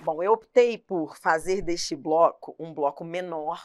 Bom, eu optei por fazer deste bloco um bloco menor,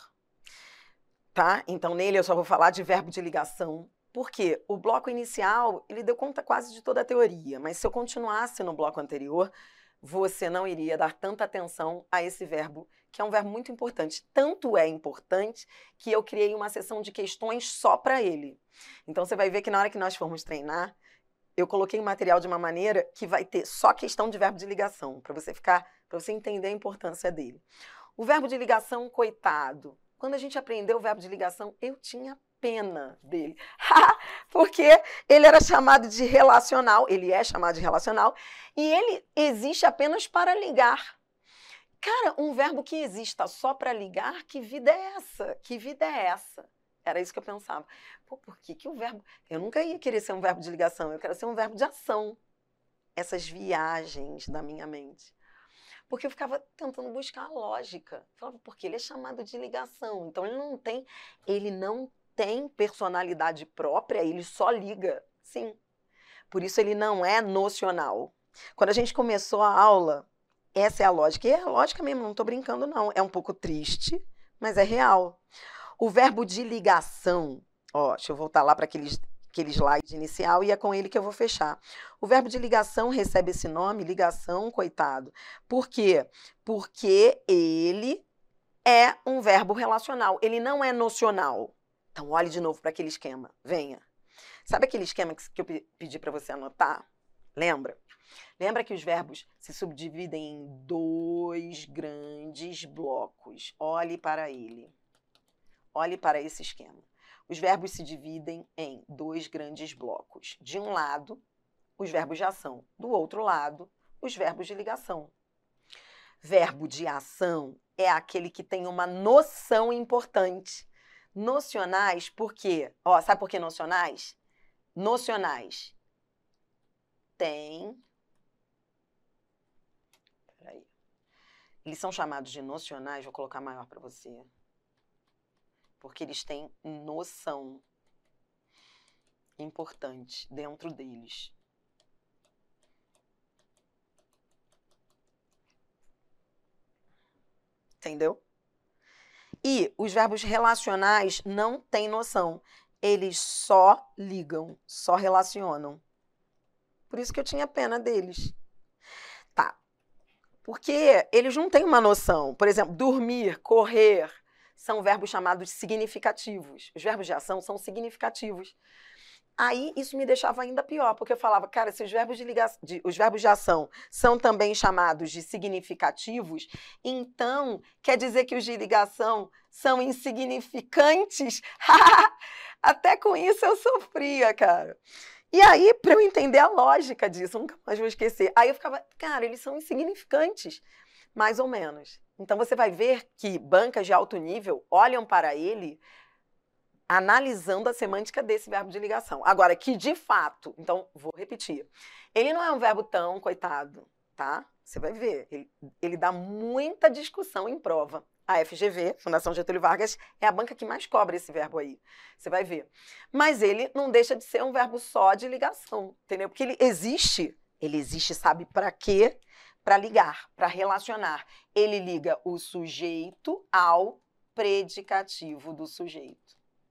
tá? Então, nele eu só vou falar de verbo de ligação, porque o bloco inicial, ele deu conta quase de toda a teoria, mas se eu continuasse no bloco anterior, você não iria dar tanta atenção a esse verbo, que é um verbo muito importante. Tanto é importante que eu criei uma seção de questões só para ele. Então, você vai ver que na hora que nós formos treinar, eu coloquei o material de uma maneira que vai ter só questão de verbo de ligação, para você entender a importância dele. O verbo de ligação, coitado. Quando a gente aprendeu o verbo de ligação, eu tinha pena dele. Porque ele era chamado de relacional, ele é chamado de relacional, e ele existe apenas para ligar. Cara, um verbo que exista só para ligar, que vida é essa? Que vida é essa? Era isso que eu pensava. Pô, por que o verbo... Eu nunca ia querer ser um verbo de ligação, eu quero ser um verbo de ação. Essas viagens da minha mente. Porque eu ficava tentando buscar a lógica. Eu falava, porque ele é chamado de ligação, então ele não tem personalidade própria, ele só liga. Sim. Por isso ele não é nocional. Quando a gente começou a aula, essa é a lógica. E é a lógica mesmo, não estou brincando não. É um pouco triste, mas é real. O verbo de ligação, ó, deixa eu voltar lá para aquele slide inicial e é com ele que eu vou fechar. O verbo de ligação recebe esse nome, ligação, coitado. Por quê? Porque ele é um verbo relacional, ele não é nocional. Então, olhe de novo para aquele esquema, venha. Sabe aquele esquema que eu pedi para você anotar? Lembra? Lembra que os verbos se subdividem em dois grandes blocos. Olhe para ele. Olhe para esse esquema. Os verbos se dividem em dois grandes blocos. De um lado, os verbos de ação. Do outro lado, os verbos de ligação. Verbo de ação é aquele que tem uma noção importante. Nocionais, por quê? Ó, sabe por que nocionais? Nocionais têm... Peraí. Eles são chamados de nocionais, vou colocar maior para você. Porque eles têm noção importante dentro deles. Entendeu? E os verbos relacionais não têm noção. Eles só ligam, só relacionam. Por isso que eu tinha pena deles. Tá. Porque eles não têm uma noção. Por exemplo, dormir, correr, são verbos chamados significativos. Os verbos de ação são significativos. Aí isso me deixava ainda pior, porque eu falava, cara, se os verbos os verbos de ação são também chamados de significativos, então quer dizer que os de ligação são insignificantes? Até com isso eu sofria, cara. E aí, para eu entender a lógica disso, nunca mais vou esquecer. Aí eu ficava, cara, eles são insignificantes, mais ou menos. Então você vai ver que bancas de alto nível olham para ele analisando a semântica desse verbo de ligação. Agora, que de fato, então vou repetir, ele não é um verbo tão, coitado, tá? Você vai ver, ele dá muita discussão em prova. A FGV, Fundação Getúlio Vargas, é a banca que mais cobra esse verbo aí. Você vai ver. Mas ele não deixa de ser um verbo só de ligação, entendeu? Porque ele existe, sabe para quê? Para ligar, para relacionar. Ele liga o sujeito ao predicativo do sujeito.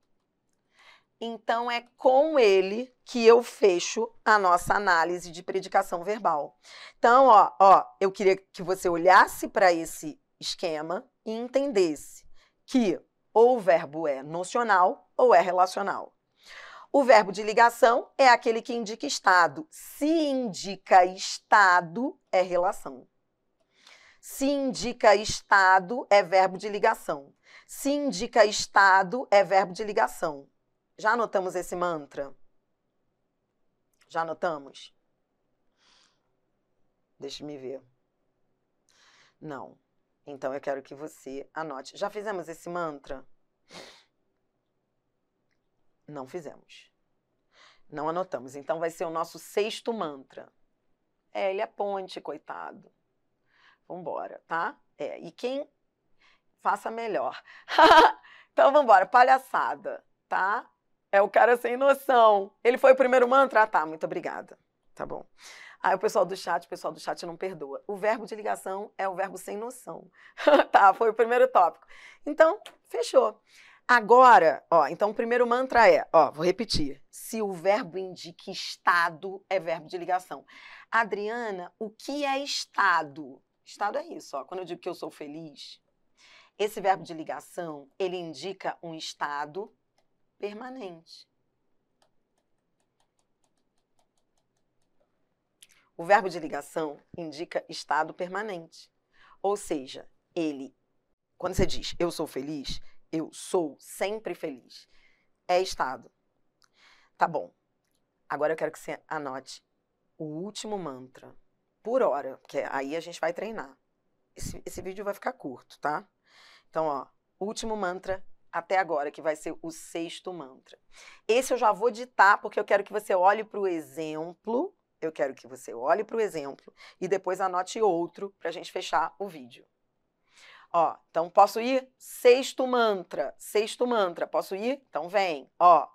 Então, é com ele que eu fecho a nossa análise de predicação verbal. Então, eu queria que você olhasse para esse esquema e entendesse que ou o verbo é nocional ou é relacional. O verbo de ligação é aquele que indica estado. Se indica estado, é relação. Se indica estado, é verbo de ligação. Se indica estado, é verbo de ligação. Já anotamos esse mantra? Já anotamos? Deixa eu me ver. Não. Então, eu quero que você anote. Já fizemos esse mantra? Não fizemos. Não anotamos. Então, vai ser o nosso 6º mantra. Ele é ponte, coitado. Vambora, tá? E quem faça melhor. Então, vambora. Palhaçada, tá? É o cara sem noção. Ele foi o primeiro mantra? Ah, tá. Muito obrigada. Tá bom. Aí o pessoal do chat não perdoa. O verbo de ligação é o verbo sem noção. Tá, foi o primeiro tópico. Então, fechou. Agora, ó, então o primeiro mantra é, ó, vou repetir. Se o verbo indica estado, é verbo de ligação. Adriana, o que é estado? Estado é isso, ó. Quando eu digo que eu sou feliz, esse verbo de ligação, ele indica um estado permanente. O verbo de ligação indica estado permanente. Ou seja, ele, quando você diz eu sou feliz, eu sou sempre feliz. É estado. Tá bom. Agora eu quero que você anote o último mantra por hora, porque aí a gente vai treinar. Esse vídeo vai ficar curto, tá? Então, ó, último mantra até agora, que vai ser o 6º mantra. Esse eu já vou ditar, porque eu quero que você olhe para o exemplo. Eu quero que você olhe para o exemplo e depois anote outro para a gente fechar o vídeo. Ó, então posso ir? 6º mantra. 6º mantra. Posso ir? Então vem. Ó.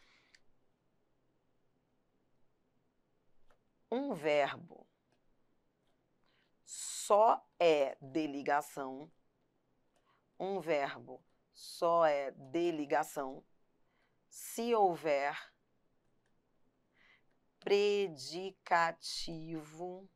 Um verbo só é de ligação. Um verbo só é de ligação se houver predicativo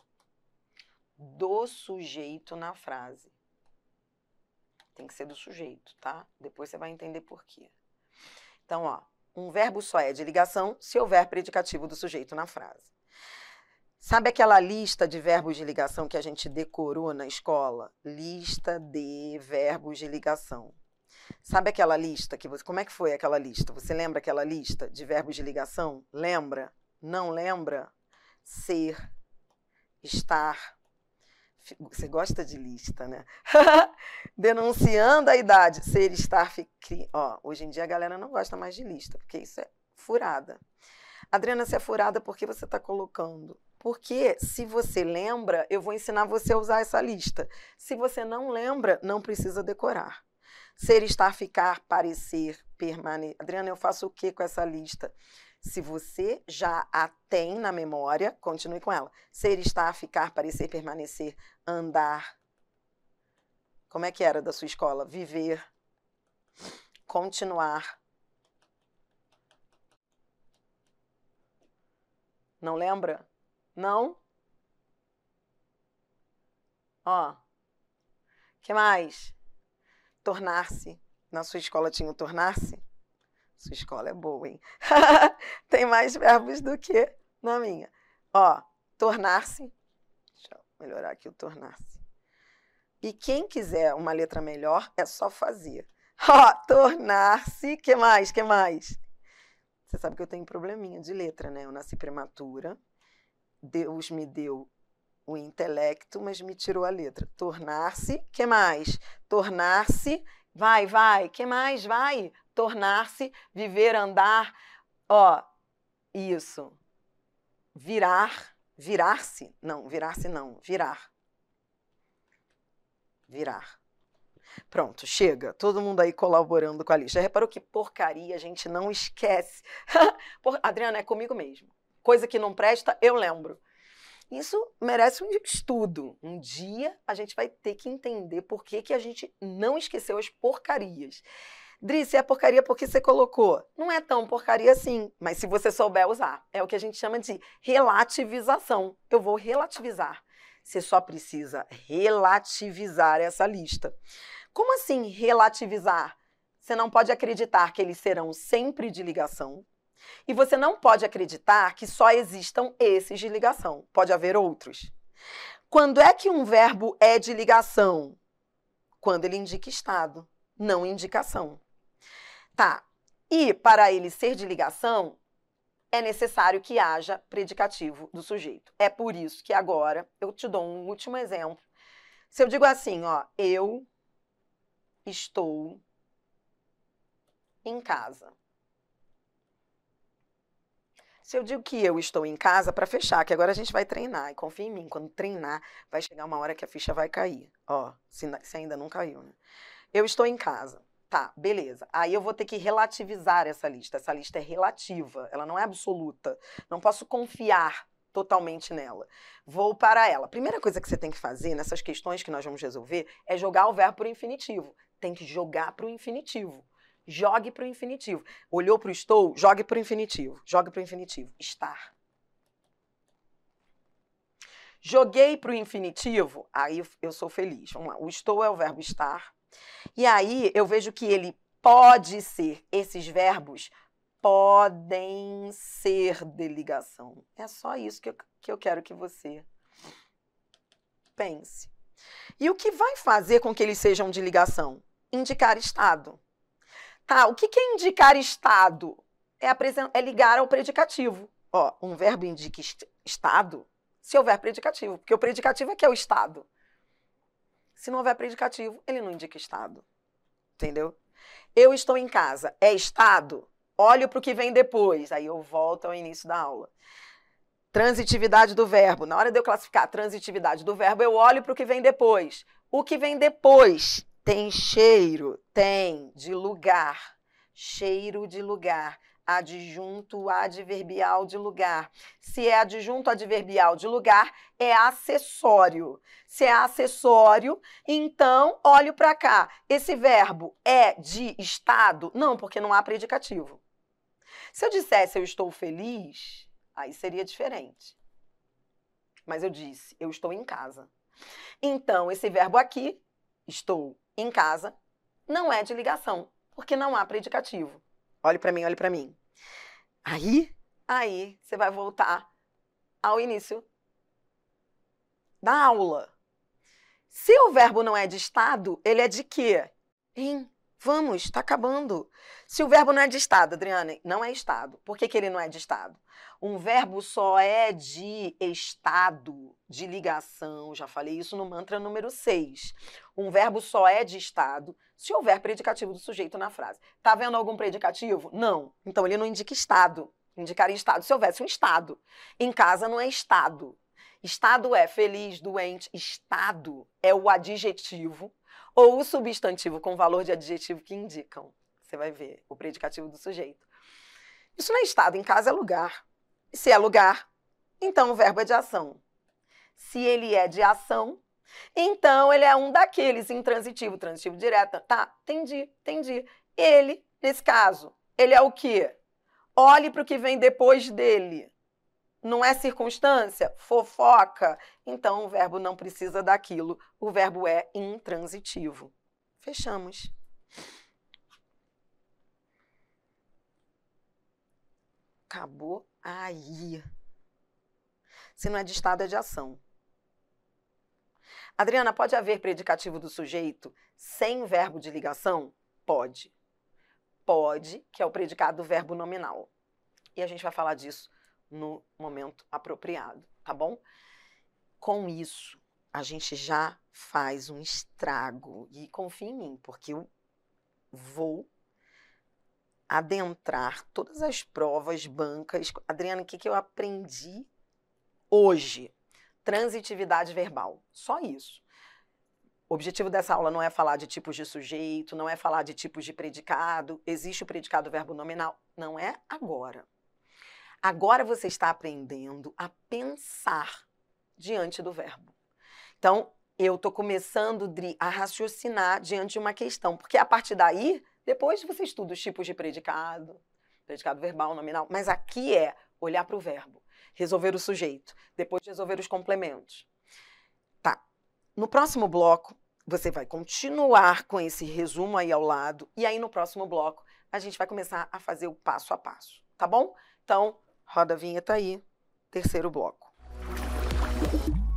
do sujeito na frase. Tem que ser do sujeito, tá? Depois você vai entender por quê. Então, ó, um verbo só é de ligação se houver predicativo do sujeito na frase. Sabe aquela lista de verbos de ligação que a gente decorou na escola? Lista de verbos de ligação. Sabe aquela lista que você... Como é que foi aquela lista? Você lembra aquela lista de verbos de ligação? Lembra? Não lembra? Ser, estar. Você gosta de lista, né? Denunciando a idade. Ser, estar, ó, hoje em dia a galera não gosta mais de lista, porque isso é furada. Adriana, se é furada, por que você está colocando? Porque se você lembra, eu vou ensinar você a usar essa lista. Se você não lembra, não precisa decorar. Ser, estar, ficar, parecer, permanecer. Adriana, eu faço o que com essa lista? Se você já a tem na memória, continue com ela. Ser, estar, ficar, parecer, permanecer, andar. Como é que era da sua escola? Viver, continuar. Não lembra? Não? Ó. Que mais? Tornar-se. Na sua escola tinha o tornar-se? Sua escola é boa, hein? Tem mais verbos do que na minha. Ó, tornar-se. Deixa eu melhorar aqui o tornar-se. E quem quiser uma letra melhor, é só fazer. Ó, tornar-se. Que mais? Que mais? Você sabe que eu tenho probleminha de letra, né? Eu nasci prematura. Deus me deu o intelecto, mas me tirou a letra. Tornar-se. Que mais? Tornar-se. Vai, vai. Que mais? Vai. Tornar-se, viver, andar, ó, isso, virar, virar-se, não, virar-se não, virar, virar. Pronto, chega, todo mundo aí colaborando com a lista. Já reparou que porcaria a gente não esquece? Adriana, é comigo mesmo, coisa que não presta, eu lembro. Isso merece um estudo. Um dia a gente vai ter que entender por que a gente não esqueceu as porcarias. Dri, se é porcaria porque você colocou. Não é tão porcaria assim, mas se você souber usar. É o que a gente chama de relativização. Eu vou relativizar. Você só precisa relativizar essa lista. Como assim relativizar? Você não pode acreditar que eles serão sempre de ligação. E você não pode acreditar que só existam esses de ligação. Pode haver outros. Quando é que um verbo é de ligação? Quando ele indica estado, não indicação. Tá, e para ele ser de ligação, é necessário que haja predicativo do sujeito. É por isso que agora eu te dou um último exemplo. Se eu digo assim, ó, eu estou em casa. Se eu digo que eu estou em casa, para fechar, que agora a gente vai treinar, e confia em mim, quando treinar, vai chegar uma hora que a ficha vai cair. Ó, se ainda não caiu, né? Eu estou em casa. Tá, beleza. Aí eu vou ter que relativizar essa lista. Essa lista é relativa, ela não é absoluta. Não posso confiar totalmente nela. Vou para ela. Primeira coisa que você tem que fazer nessas questões que nós vamos resolver é jogar o verbo para o infinitivo. Tem que jogar para o infinitivo. Jogue para o infinitivo. Olhou para o estou, jogue para o infinitivo. Jogue para o infinitivo. Estar. Joguei para o infinitivo, aí eu sou feliz. Vamos lá. O estou é o verbo estar. E aí eu vejo que ele pode ser, esses verbos podem ser de ligação. É só isso que eu quero que você pense. E o que vai fazer com que eles sejam de ligação? Indicar estado. Tá, o que é indicar estado? É ligar ao predicativo. Ó, um verbo indica estado se houver predicativo, porque o predicativo é que é o estado. Se não houver predicativo, ele não indica estado. Entendeu? Eu estou em casa. É estado? Olho para o que vem depois. Aí eu volto ao início da aula. Transitividade do verbo. Na hora de eu classificar a transitividade do verbo, eu olho para o que vem depois. O que vem depois tem cheiro, tem de lugar. Cheiro de lugar. Adjunto adverbial de lugar. Se é adjunto adverbial de lugar, é acessório. Se é acessório, então olho para cá. Esse verbo é de estado? Não, porque não há predicativo. Se eu dissesse eu estou feliz, aí seria diferente. Mas eu disse, eu estou em casa. Então, esse verbo aqui, estou em casa, não é de ligação, porque não há predicativo. Olhe para mim, olhe para mim. Aí você vai voltar ao início da aula. Se o verbo não é de estado, ele é de quê? Vamos, está acabando. Se o verbo não é de estado, Adriana, não é estado. Por que ele não é de estado? Um verbo só é de estado, de ligação, já falei isso no mantra número 6. Um verbo só é de estado se houver predicativo do sujeito na frase. Tá vendo algum predicativo? Não. Então ele não indica estado. Indicaria estado se houvesse um estado. Em casa não é estado. Estado é feliz, doente. Estado é o adjetivo ou o substantivo com valor de adjetivo que indicam. Você vai ver o predicativo do sujeito. Isso não é estado, em casa é lugar. Se é lugar, então o verbo é de ação. Se ele é de ação, então ele é um daqueles intransitivo, transitivo direto. Tá, entendi. Ele, nesse caso, ele é o quê? Olhe para o que vem depois dele. Não é circunstância? Fofoca? Então o verbo não precisa daquilo. O verbo é intransitivo. Fechamos. Acabou aí. Se não é de estado, é de ação. Adriana, pode haver predicativo do sujeito sem verbo de ligação? Pode. Pode, que é o predicado do verbo nominal. E a gente vai falar disso no momento apropriado, tá bom? Com isso, a gente já faz um estrago. E confia em mim, porque eu vou adentrar todas as provas, bancas. Adriana, o que eu aprendi hoje? Transitividade verbal. Só isso. O objetivo dessa aula não é falar de tipos de sujeito, não é falar de tipos de predicado. Existe o predicado verbo nominal. Não é agora. Agora você está aprendendo a pensar diante do verbo. Então, eu estou começando a raciocinar diante de uma questão, porque a partir daí, depois você estuda os tipos de predicado verbal, nominal, mas aqui é olhar para o verbo, resolver o sujeito, depois resolver os complementos. Tá. No próximo bloco, você vai continuar com esse resumo aí ao lado, e aí no próximo bloco, a gente vai começar a fazer o passo a passo, tá bom? Então, roda a vinheta aí, terceiro bloco.